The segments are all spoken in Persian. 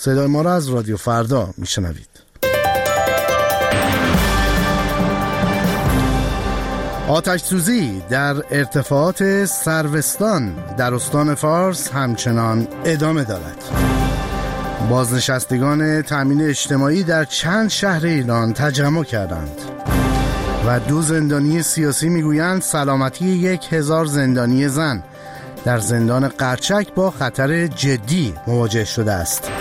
صدای ما را از رادیو فردا میشنوید. آتش سوزی در ارتفاعات سروستان در استان فارس همچنان ادامه دارد. بازنشستگان تامین اجتماعی در چند شهر ایران تجمع کردند و 2 زندانی سیاسی میگویند سلامتی 1000 زندانی زن در زندان قرچک با خطر جدی مواجه شده است.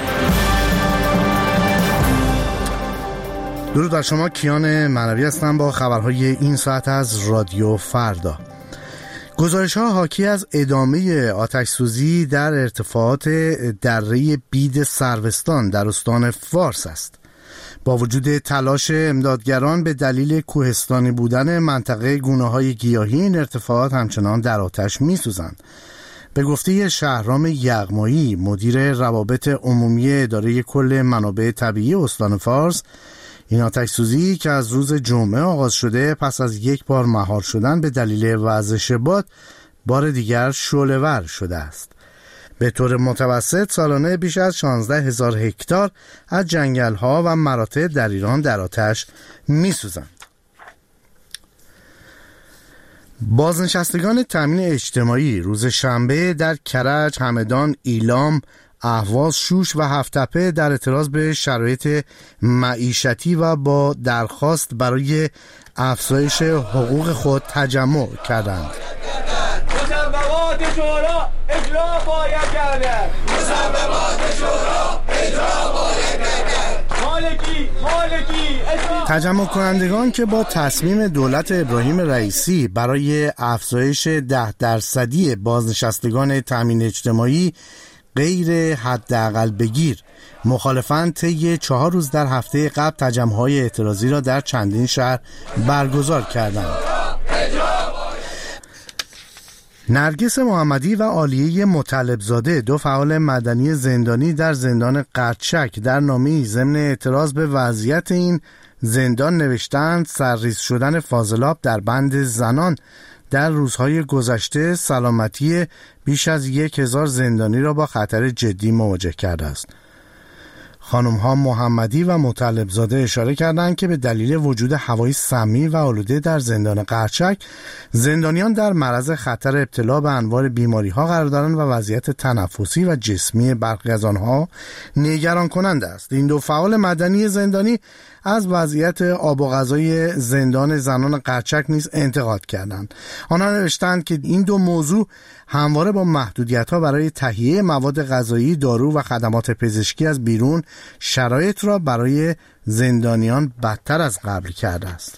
درود بر شما، کیان معنوی هستم با خبرهای این ساعت از رادیو فردا. گزارش‌ها حاکی از ادامه آتش سوزی در ارتفاعات دره بید سروستان در استان فارس است. با وجود تلاش امدادگران به دلیل کوهستانی بودن منطقه گونه‌های گیاهی، این ارتفاعات همچنان در آتش می‌سوزند. به گفته شهرام یغمایی، مدیر روابط عمومی اداره کل منابع طبیعی استان فارس، این آتش سوزی که از روز جمعه آغاز شده پس از یک بار مهار شدن به دلیل وزش باد، بار دیگر شعله‌ور شده است. به طور متوسط سالانه بیش از 16,000 هکتار از جنگل‌ها و مراتع در ایران در آتش می‌سوزند. بازنشستگان تامین اجتماعی روز شنبه در کرج، همدان، ایلام، اهواز، شوش و هفت‌تپه در اعتراض به شرایط معیشتی و با درخواست برای افزایش حقوق خود تجمع کردند. مصوبات شورا اجرا باید گردد. مصوبات شورا اجرا باید گردد. مالکی تجمع کنندگان که با تصمیم دولت ابراهیم رئیسی برای افزایش 10% بازنشستگان تامین اجتماعی غیر حداقل بگیر مخالفند، طی 4 روز در هفته قبل تجمع‌های اعتراضی را در چندین شهر برگزار کردند. نرگس محمدی و عالیه مطلبزاده، 2 فعال مدنی زندانی در زندان قرچک، در نامه‌ای ضمن اعتراض به وضعیت این زندان نوشتند سرریز شدن فاضلاب در بند زنان در روزهای گذشته سلامتی بیش از 1000 زندانی را با خطر جدی مواجه کرده است. خانم‌ها محمدی و مطلبزاده اشاره کردند که به دلیل وجود هوای سمی و آلوده در زندان قرچک، زندانیان در معرض خطر ابتلا به انواع بیماری‌ها قرار دارند و وضعیت تنفسی و جسمی برخی از آنها نگران کننده است. این 2 فعال مدنی زندانی از وضعیت آب و غذای زندان زنان قرچک نیز انتقاد کردند. آنها نوشتند که این 2 موضوع همواره با محدودیت‌ها برای تهیه مواد غذایی، دارو و خدمات پزشکی از بیرون شرایط را برای زندانیان بدتر از قبل کرده است.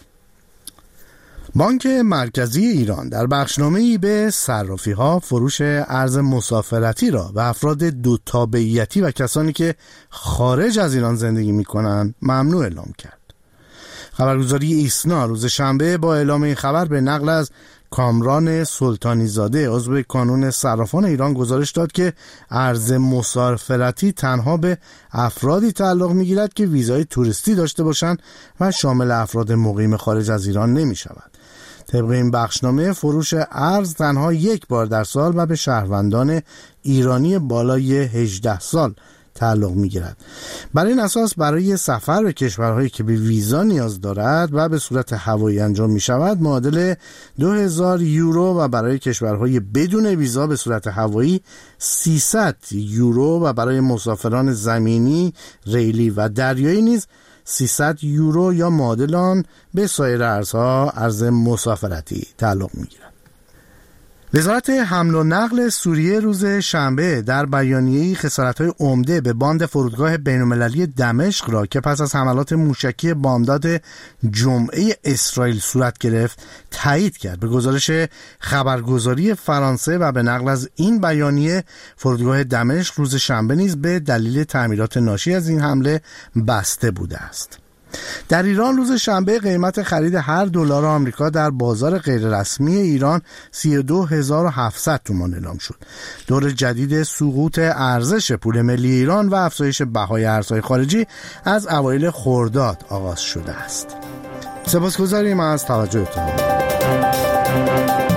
بانک مرکزی ایران در بخشنامه‌ای به صرافی‌ها فروش ارز مسافرتی را به افراد 2 تابعیتی و کسانی که خارج از ایران زندگی می‌کنند ممنوع اعلام کرد. خبرگزاری ایسنا روز شنبه با اعلام این خبر به نقل از کامران سلطانی زاده، عضو کانون صرافان ایران، گزارش داد که ارز مسافرتی تنها به افرادی تعلق می‌گیرد که ویزای توریستی داشته باشند و شامل افراد مقیم خارج از ایران نمی‌شود. طبق این بخشنامه فروش ارز تنها 1 بار در سال و به شهروندان ایرانی بالای 18 سال تعلق می‌گیرد. برای این اساس برای سفر به کشورهایی که به ویزا نیاز دارد و به صورت هوایی انجام می‌شود معادل 2000 یورو و برای کشورهای بدون ویزا به صورت هوایی 300 یورو و برای مسافران زمینی، ریلی و دریایی نیز 300 یورو یا معادل آن به سایر ارزها ارز مسافرتی تعلق می‌گیرد. وزارت حمل و نقل سوریه روز شنبه در بیانیه‌ای خسارت‌های عمده به باند فرودگاه بین‌المللی دمشق را که پس از حملات موشکی بامداد جمعه اسرائیل صورت گرفت تایید کرد. به گزارش خبرگزاری فرانسه و به نقل از این بیانیه، فرودگاه دمشق روز شنبه نیز به دلیل تعمیرات ناشی از این حمله بسته بوده است. در ایران روز شنبه قیمت خرید هر دلار آمریکا در بازار غیررسمی ایران 32700 تومان اعلام شد. دور جدید سقوط ارزش پول ملی ایران و افزایش بهای ارزهای خارجی از اوایل خرداد آغاز شده است. سپاسگزاریم از توجهتان.